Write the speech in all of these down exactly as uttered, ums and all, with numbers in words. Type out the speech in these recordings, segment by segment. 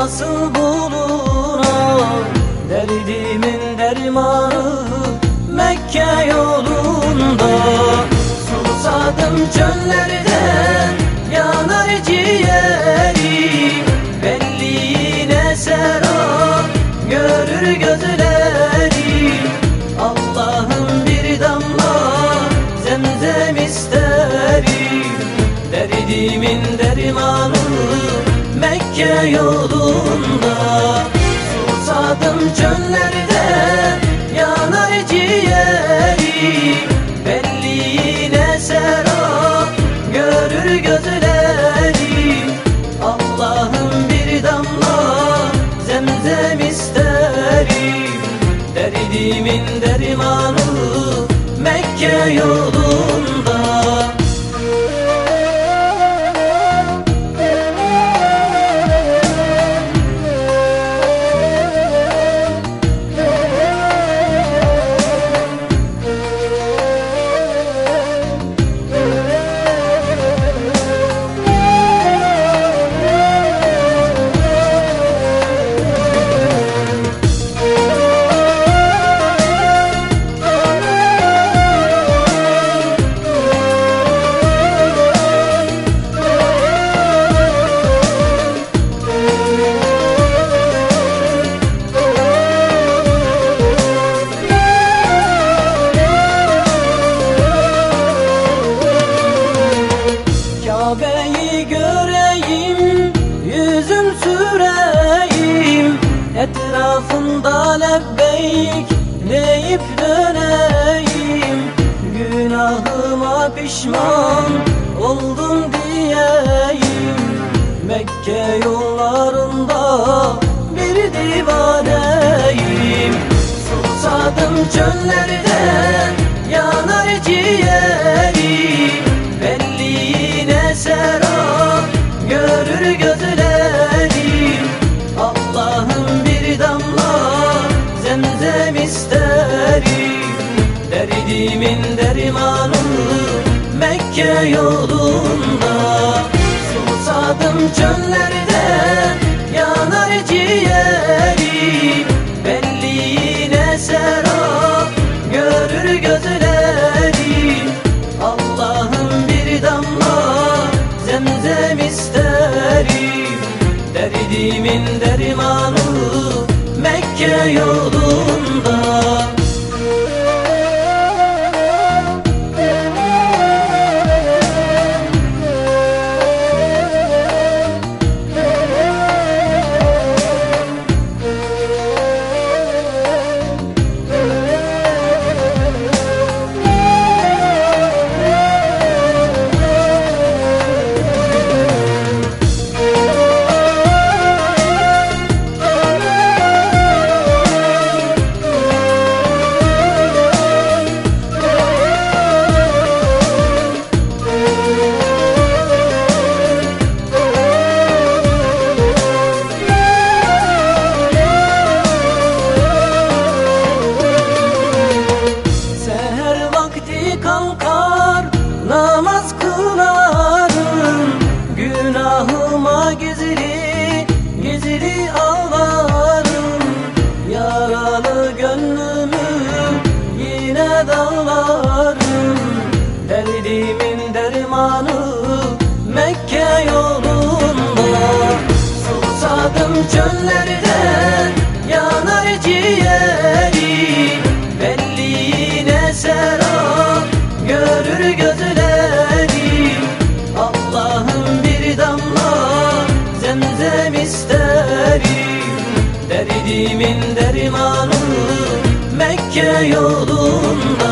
nasıl bulunur? Derdimin dermanı Mekke yolunda. Susadım çöllerden, yanar ciğerim. Belliğine serap görür gözlerim. Allah'ım bir damla zemzem isterim. Derdimin dermanı Mekke yolunda. Susadım çöllerde, yanar ciğerim. Belliğine serap görür gözlerim. Allah'ım bir damla zemzem isterim. Derdimin dermanı Mekke yolunda. Kabe'yi göreyim, yüzüm süreyim. Etrafında lebbeyk deyip döneyim. Günahıma pişman oldum diyeyim. Mekke yollarında bir divaneyim. Susadım çöllerden, yanar ciğerim. Belliğine serap görür gözlerim. Allah'ım bir damla zemzem isterim. Derdimin dermanı Mekke yolunda. Susadım çöllerden, yanar ciğerim. Belliğine serap görür gözlerim. Allah'ım bir damla zemzem isterim. Derdimin dermanı Mekke yolunda. Kalkar namaz kılarım. Günahıma gizli gizli ağlarım. Yaralı gönlümü yine dağlarım. Derdimin dermanı Mekke yolunda. Susadım çöllerden, yanar ciğerim. Belliğine serap görür gözlerim. Allah'ım bir damla zemzem isterim. Derdimin dermanı Mekke yolunda.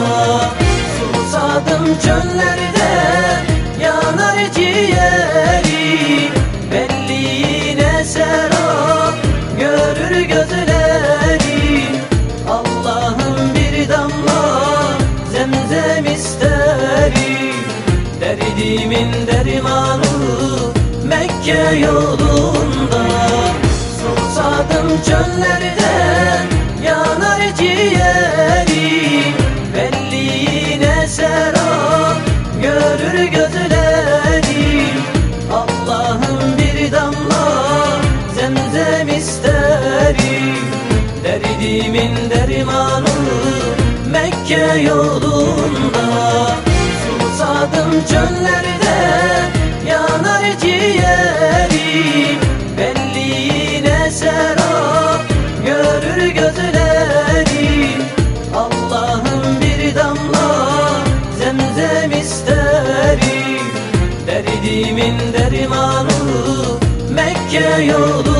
Susadım çöllerden, yanar ciğerim. Belliğine serap görür gözlerim. Allah'ım bir damla zemzem isterim. Derdimin dermanı Mekke yolunda. Susadım çöllerden, yanar ciğerim. Belliğine serap görür gözlerim. Allah'ım bir damla zemzem çöllerde yanar ciğerim, belliğine serap görür gözlerim. Allah'ım bir damla zemzem isterim, derdimin dermanı Mekke yolu.